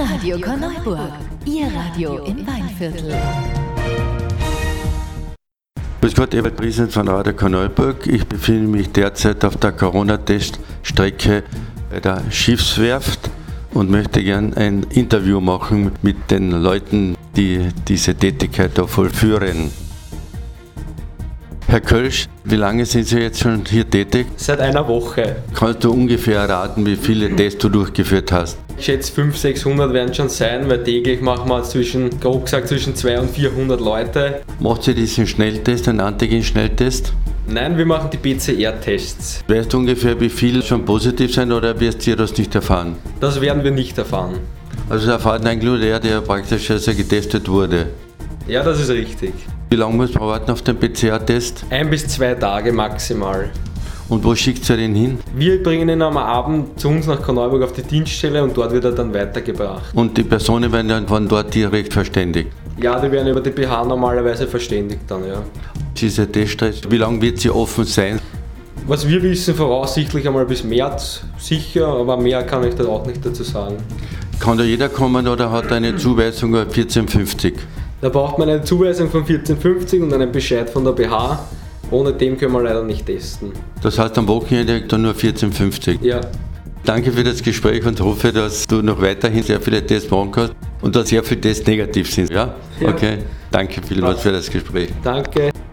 Radio Korneuburg, Ihr Radio im Weinviertel. Grüß Gott, Ewald Priesen von Radio Korneuburg. Ich befinde mich derzeit auf der Corona-Teststrecke bei der Schiffswerft und möchte gern ein Interview machen mit den Leuten, die diese Tätigkeit da vollführen. Herr Kölsch, wie lange sind Sie jetzt schon hier tätig? Seit einer Woche. Kannst du ungefähr erraten, wie viele Tests du durchgeführt hast? Ich schätze 500, 600 werden schon sein, weil täglich machen wir grob gesagt zwischen 200 und 400 Leute. Macht ihr diesen Schnelltest, einen Antigen-Schnelltest? Nein, wir machen die PCR-Tests. Weißt du ungefähr, wie viele schon positiv sind oder wirst du das nicht erfahren? Das werden wir nicht erfahren. Also erfahren eigentlich nur der praktisch also getestet wurde. Ja, das ist richtig. Wie lange muss man warten auf den PCR-Test? 1 bis 2 Tage maximal. Und wo schickt ihr den hin? Wir bringen ihn am Abend zu uns nach Korneuburg auf die Dienststelle und dort wird er dann weitergebracht. Und die Personen werden dann von dort direkt verständigt? Ja, die werden über die BH normalerweise verständigt dann, ja. Diese Teststress, wie lange wird sie offen sein? Was wir wissen, voraussichtlich einmal bis März sicher, aber mehr kann ich da auch nicht dazu sagen. Kann da jeder kommen oder hat er eine Zuweisung 1450? Da braucht man eine Zuweisung von 1450 und einen Bescheid von der BH. Ohne dem können wir leider nicht testen. Das heißt am Wochenende dann nur 1450? Ja. Danke für das Gespräch und hoffe, dass du noch weiterhin sehr viele Tests machen kannst und dass sehr viele Tests negativ sind. Ja? Ja. Okay. Danke vielmals für das Gespräch. Danke.